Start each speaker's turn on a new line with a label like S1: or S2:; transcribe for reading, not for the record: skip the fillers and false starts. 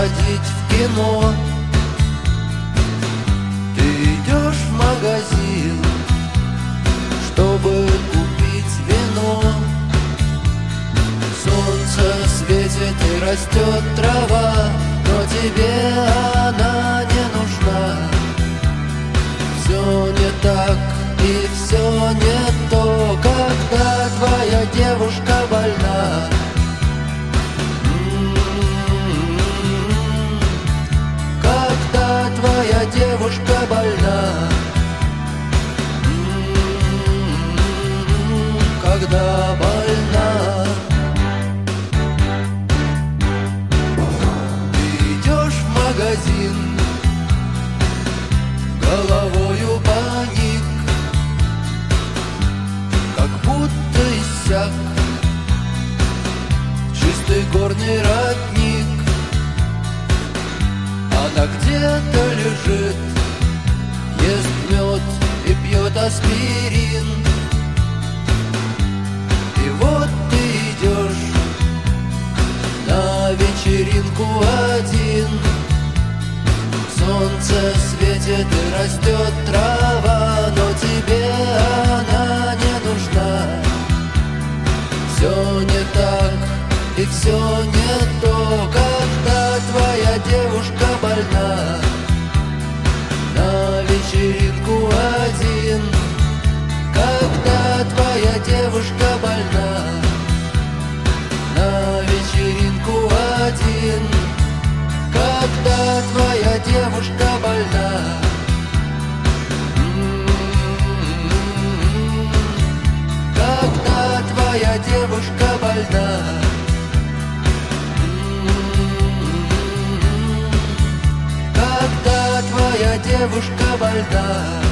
S1: сходить в кино. Ты идешь в магазин, чтобы купить вино. Солнце светит и растет трава, но тебе она не нужна. Все не так и все не то, когда твоя девушка больна. Когда твоя девушка больна. Когда больна. Ты идешь в магазин, головою паник, как будто иссяк чистый горный родник. Она где-то лежит, ест мед и пьет аспирин. И вот ты идешь на вечеринку один. Солнце светит и растет трава, но тебе она не нужна. Все не так и все не то, когда твоя девушка больна. На вечеринку один. Когда твоя девушка больна. На вечеринку один. Когда твоя девушка больна. Когда твоя девушка больна. Когда твоя девушка больна.